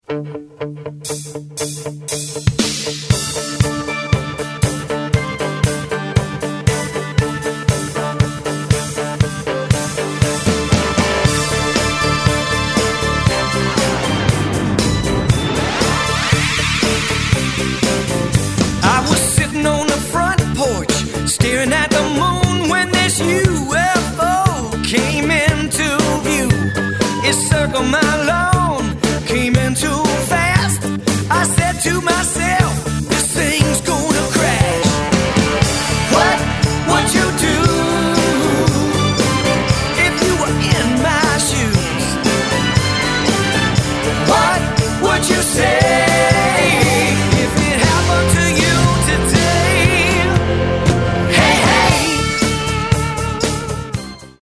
Staring at the moon when this UFO came into view. It circled my